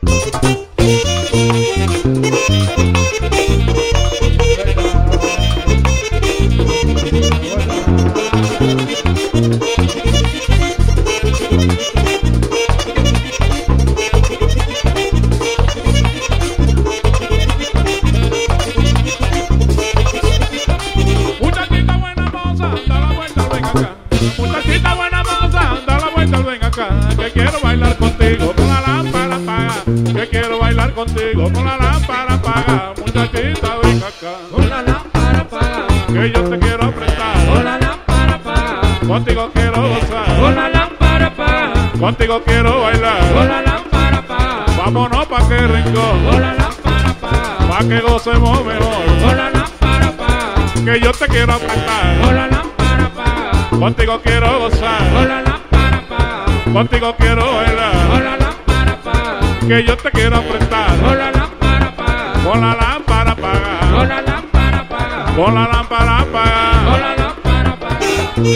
Muchachita buena moza, da la vuelta, ven acá, que quiero bailar contigo con la lámpara apaga, que quiero bailar contigo con la lámpara apaga. Muchachita ven acá, con la lámpara apaga, que yo te quiero apretar, con la lámpara apaga, contigo quiero gozar, con la lámpara apaga, contigo quiero bailar, con la lámpara apaga, vámonos pa' que rincón, con la lámpara apaga, pa' que gocemos mejor, con la lámpara apaga, que yo te quiero apretar, con la lámpara apaga, contigo quiero gozar, con la lámpara apaga, contigo quiero bailar, con la lámpara apaga, que yo te quiero apretar, con la lámpara apaga, con la lámpara apaga, con la lámpara apaga, con la lámpara apaga. con la lámpara apaga.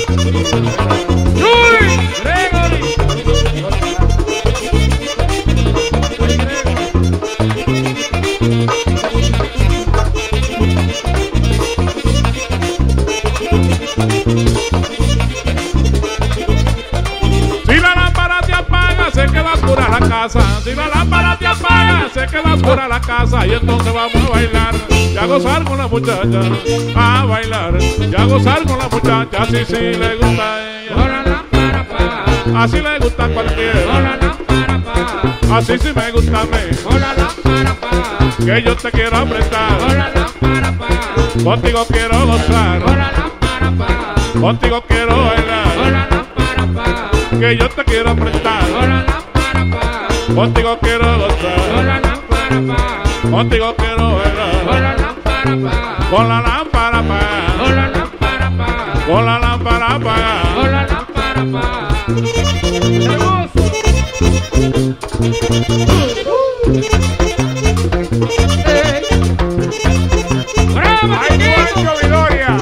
¡Uy! ¡Gregory! Si la lámpara te apaga, se queda oscura la casa. Si la lámpara te apaga, se queda oscura la casa. Y entonces vamos a bailar y a gozar con la muchacha. A bailar y a gozar con la muchacha. Así sí le gusta a ella, Con la lámpara apaga, así le gusta a con cualquiera. la lámpara apaga, Así sí me gusta a mí, con la lámpara apaga, que yo te quiero con apretar. la lámpara apaga, Contigo quiero gozar, con la lámpara apaga, contigo quiero con bailar. la lámpara apaga, Que yo te quiero apretar. con la lámpara apaga, Contigo quiero con gozar, la lámpara apaga, contigo quiero con bailar. la lámpara apaga, Con la lámpara apaga, con la lámpara apaga, con la lámpara apaga. con la lámpara apaga. ¡Bravo, ¡Ay, Juancho Vidoria!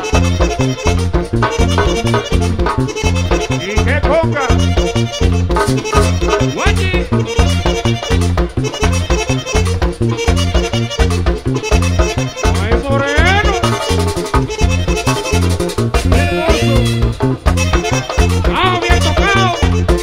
¿Y qué conga? Guachi! ¡Ay, moreno! ¡Hermoso! ¡Ah, bien tocado!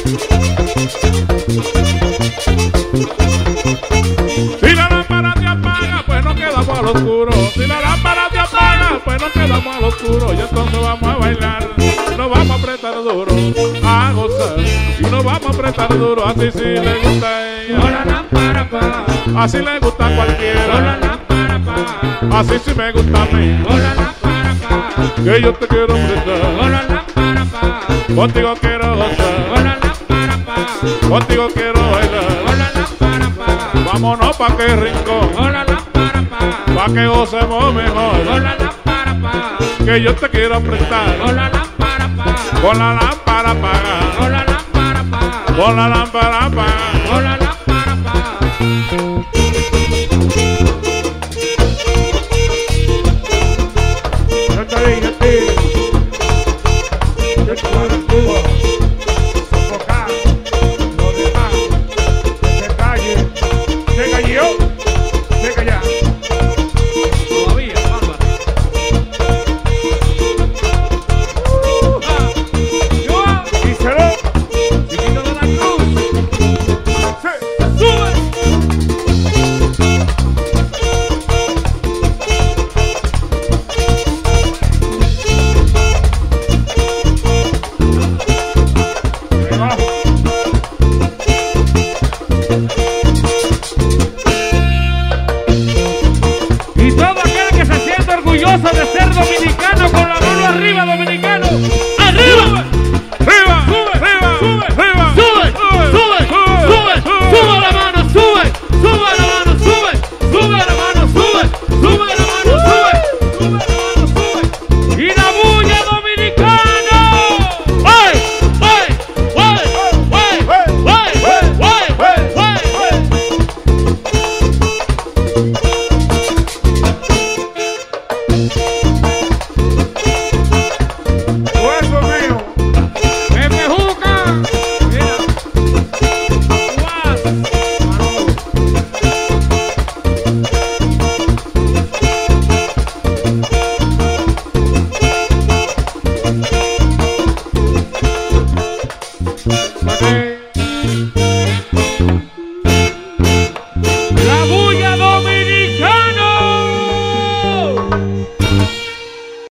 Si la lámpara te apaga, pues nos quedamos al oscuro. Si la lámpara te apaga, pues nos quedamos al oscuro. Y entonces vamos a bailar, nos vamos a apretar duro, a gozar. Y nos vamos a apretar duro, así sí le gusta a Con ella, la lámpara apaga, así le gusta a con la cualquiera. lámpara apaga, Así sí me gusta a mí, con la lámpara apaga, que yo te quiero con apretar. la lámpara apaga, Contigo quiero con gozar, la lámpara apaga, contigo quiero con bailar. la lámpara apaga, Vámonos pa' que rincón, con la lámpara apaga, pa' que gocemos con mejor. la lámpara apaga, Que yo te quiero apretar. con la lámpara apaga, Con la lámpara apaga, con la lámpara apaga, con la lámpara apaga. con la